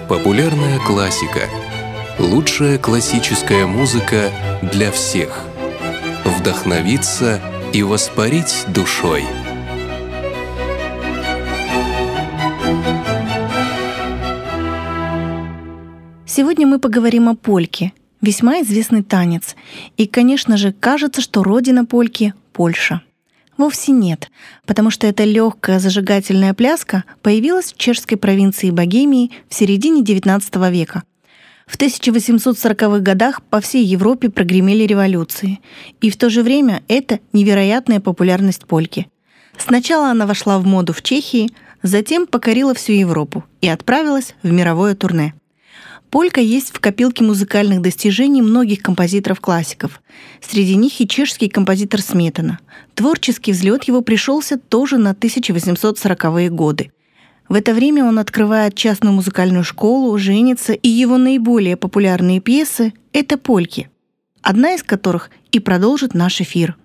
Популярная классика. Лучшая классическая музыка для всех. Вдохновиться и воспарить душой. Сегодня мы поговорим о польке, весьма известный танец. И, конечно же, кажется, что родина польки — Польша. Вовсе нет, потому что эта легкая зажигательная пляска появилась в чешской провинции Богемии в середине XIX века. В 1840-х годах по всей Европе прогремели революции, и в то же время это невероятная популярность польки. Сначала она вошла в моду в Чехии, затем покорила всю Европу и отправилась в мировое турне. Полька есть в копилке музыкальных достижений многих композиторов-классиков. Среди них и чешский композитор Сметана. Творческий взлет его пришелся тоже на 1840-е годы. В это время он открывает частную музыкальную школу, женится, и его наиболее популярные пьесы — это польки, одна из которых и продолжит наш эфир.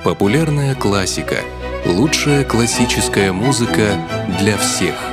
Популярная классика. Лучшая классическая музыка для всех.